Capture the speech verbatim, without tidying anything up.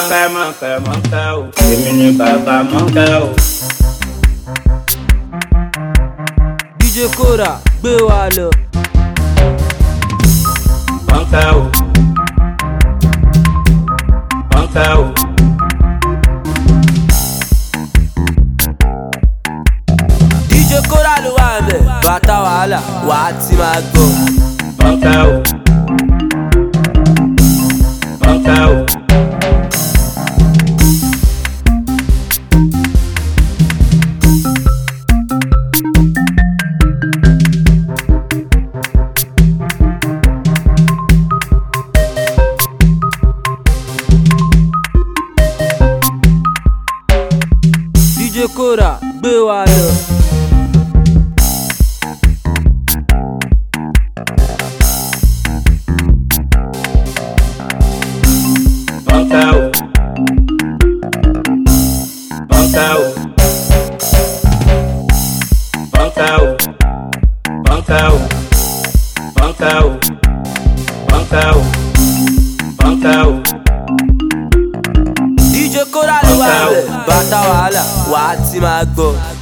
Mọ̀nkẹ́ mọ̀nkẹ́ mọ̀nkẹ́ o, èmi ni bàbá mọ̀nkẹ́ o. D J Kora gbé wa lọ. Mọ̀nkẹ́ o, mọ̀nkẹ́ o. D J Kora ló wà ń bẹ̀, bàtà wàhálà wà á ti máa gbọ́. Mọ̀nkẹ́ o, mọ̀nkẹ́ o. D J Kora gbé wa lọ. Mọ̀nkẹ́ o, mọ̀nkẹ́ o. Mọ̀nkẹ́ o, mọ̀nkẹ́ o. Mọ̀nkẹ́ o, mọ̀nkẹ́ o. Mọ̀nkẹ́ o. D J Kora ló wà ń bẹ̀, bàtà wàhálà wà á ti máa gbọ́.